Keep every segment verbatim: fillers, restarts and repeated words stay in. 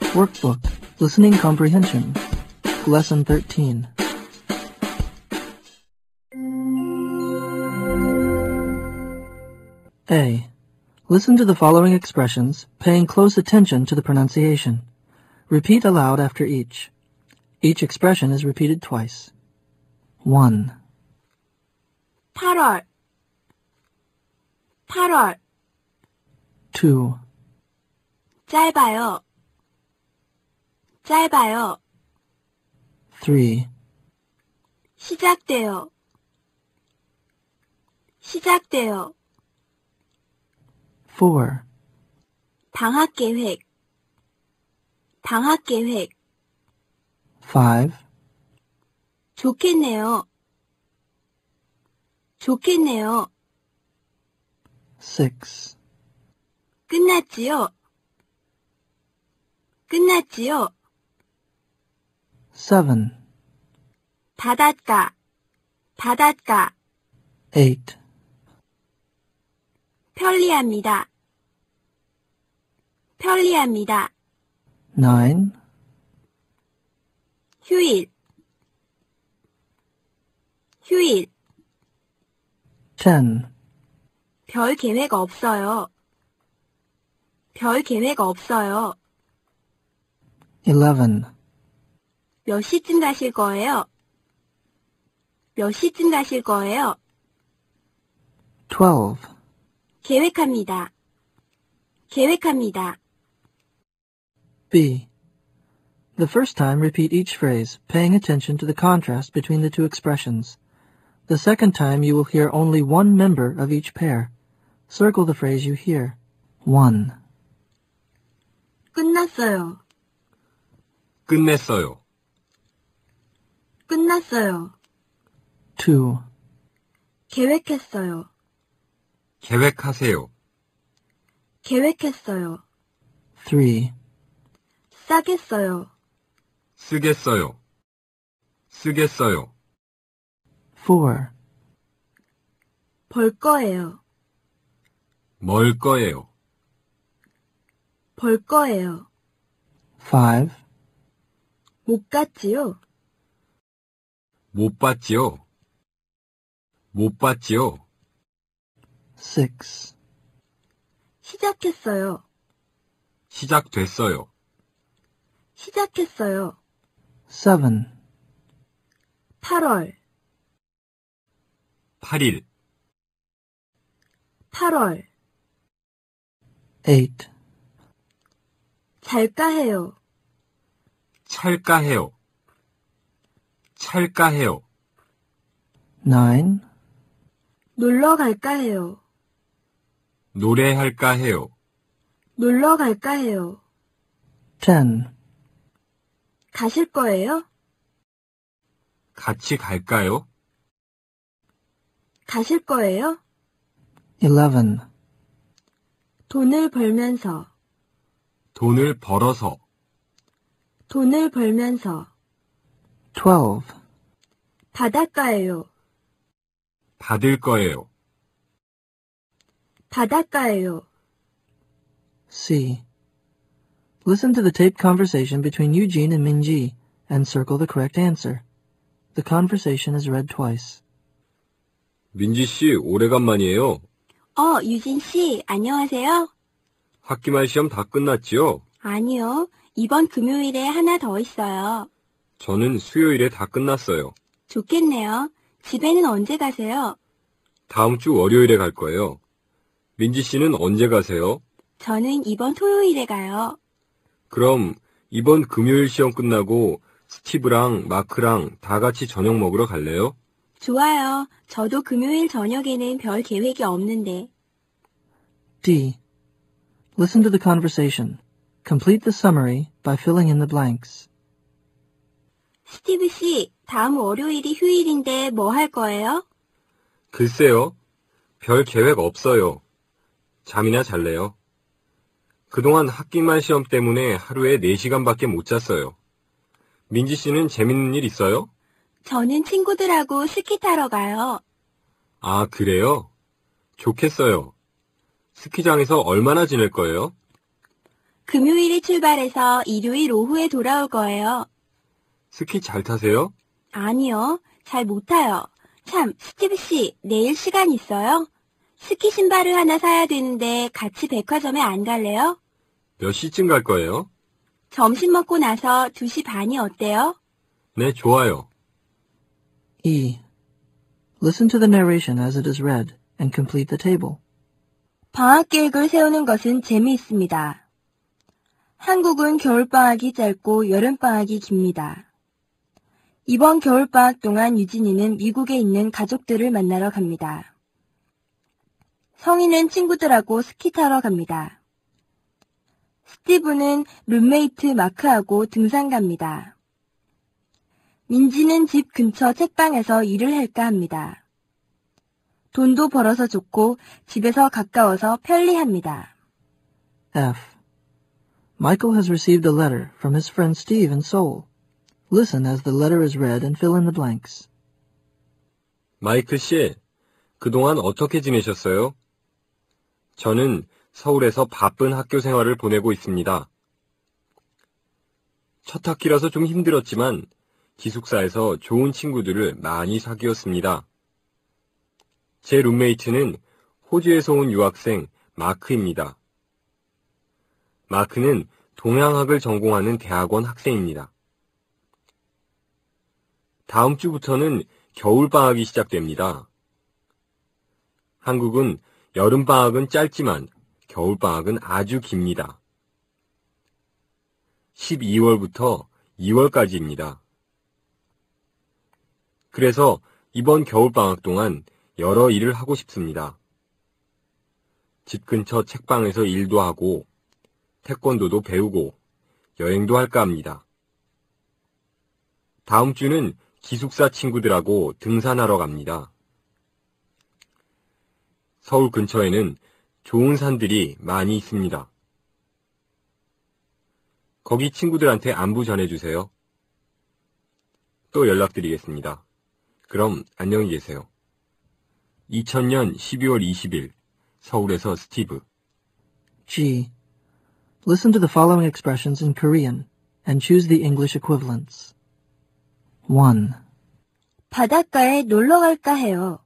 Workbook, Listening Comprehension, Lesson thirteen. A. Listen to the following expressions, paying close attention to the pronunciation. Repeat aloud after each. Each expression is repeated twice. one. 팔월 팔월 two. 짧아요. 짧아요. three. 시작돼요. 시작돼요. four. 방학 계획. 방학 계획. five. 좋겠네요. 좋겠네요. six. 끝났지요. 끝났지요. seven. 바닷가. 바닷가. eight. 편리합니다. 편리합니다. nine. 휴일. 휴일. ten. 별 계획 없어요. 별 계획 없어요. eleven. 몇 시쯤 가실 거예요? 몇 시쯤 가실 거예요? twelve. 계획합니다. 계획합니다. B. The first time, repeat each phrase, paying attention to the contrast between the two expressions. The second time, you will hear only one member of each pair. Circle the phrase you hear. one. 끝났어요. 끝냈어요. 끝났어요. two. 계획했어요. 계획하세요. 계획했어요. three. 싸겠어요. 쓰겠어요. 쓰겠어요. four. 벌 거예요. 멀 거예요. 벌 거예요. five. 못 갔지요. 못 봤지요. 못 봤지요. six. 시작했어요. 시작됐어요. 시작했어요. seven. 팔월. 팔 일. 팔월. eight. 잘까 해요. 찰까해요. 찰까해요. nine. 놀러 갈까 해요. 노래할까 해요. 놀러 갈까 해요. ten. 가실 거예요? 같이 갈까요? 가실 거예요? eleven. 돈을 벌면서. 돈을 벌어서. 돈을 벌면서. twelve. 바닷가예요. 받을 거예요. 바닷가예요. C. Listen to the taped conversation between Eugene and Minji and circle the correct answer. The conversation is read twice. 민지 씨, 오래간만이에요. 어, 유진 씨, 안녕하세요? 학기말 시험 다 끝났지요? 아니요, 이번 금요일에 하나 더 있어요. 저는 수요일에 다 끝났어요. 좋겠네요. 집에는 언제 가세요? 다음 주 월요일에 갈 거예요. 민지 씨는 언제 가세요? 저는 이번 토요일에 가요. 그럼 이번 금요일 시험 끝나고 스티브랑 마크랑 다 같이 저녁 먹으러 갈래요? 좋아요. 저도 금요일 저녁에는 별 계획이 없는데. D. Listen to the conversation. Complete the summary by filling in the blanks. 스티브 씨, 다음 월요일이 휴일인데 뭐 할 거예요? 글쎄요. 별 계획 없어요. 잠이나 잘래요. 그동안 학기말 시험 때문에 하루에 네 시간밖에 못 잤어요. 민지 씨는 재밌는 일 있어요? 저는 친구들하고 스키 타러 가요. 아, 그래요? 좋겠어요. 스키장에서 얼마나 지낼 거예요? 금요일에 출발해서 일요일 오후에 돌아올 거예요. 스키 잘 타세요? 아니요, 잘 못 타요. 참, 스티브 씨, 내일 시간 있어요? 스키 신발을 하나 사야 되는데 같이 백화점에 안 갈래요? 몇 시쯤 갈 거예요? 점심 먹고 나서 두 시 반이 어때요? 네, 좋아요. E. Listen to the narration as it is read and complete the table. 방학 계획을 세우는 것은 재미있습니다. 한국은 겨울방학이 짧고 여름방학이 깁니다. 이번 겨울방학 동안 유진이는 미국에 있는 가족들을 만나러 갑니다. 성인은 친구들하고 스키 타러 갑니다. 스티브는 룸메이트 마크하고 등산 갑니다. 민지는 집 근처 책방에서 일을 할까 합니다. 돈도 벌어서 좋고 집에서 가까워서 편리합니다. F. Michael has received a letter from his friend Steve in Seoul. Listen as the letter is read and fill in the blanks. 마이클 씨, 그동안 어떻게 지내셨어요? 저는 서울에서 바쁜 학교 생활을 보내고 있습니다. 첫 학기라서 좀 힘들었지만 기숙사에서 좋은 친구들을 많이 사귀었습니다. 제 룸메이트는 호주에서 온 유학생 마크입니다. 마크는 동양학을 전공하는 대학원 학생입니다. 다음 주부터는 겨울방학이 시작됩니다. 한국은 여름방학은 짧지만 겨울방학은 아주 깁니다. 십이월부터 이월까지입니다. 그래서 이번 겨울방학 동안 여러 일을 하고 싶습니다. 집 근처 책방에서 일도 하고 태권도도 배우고 여행도 할까 합니다. 다음 주는 기숙사 친구들하고 등산하러 갑니다. 서울 근처에는 좋은 산들이 많이 있습니다. 거기 친구들한테 안부 전해주세요. 또 연락드리겠습니다. 그럼 안녕히 계세요. 이천년 십이월 이십일 서울에서 스티브. G. Listen to the following expressions in Korean and choose the English equivalents. one. 바닷가에 놀러 갈까 해요.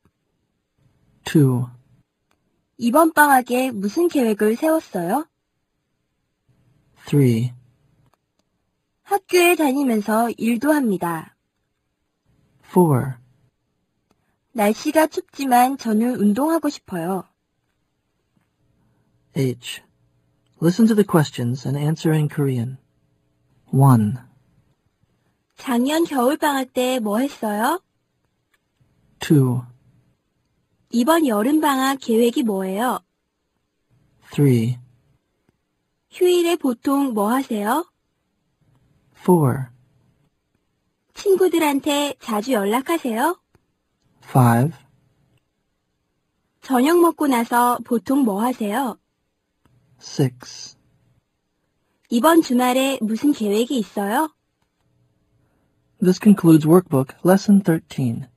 two. 이번 방학에 무슨 계획을 세웠어요? three. 학교에 다니면서 일도 합니다. four. 날씨가 춥지만 저는 운동하고 싶어요. H. Listen to the questions and answer in Korean. one. 작년 겨울방학 때 뭐 했어요? two. 이번 여름방학 계획이 뭐예요? three. 휴일에 보통 뭐 하세요? four. 친구들한테 자주 연락하세요? five. 저녁 먹고 나서 보통 뭐 하세요? six. 이번 주말에 무슨 계획이 있어요? This concludes Workbook Lesson thirteen.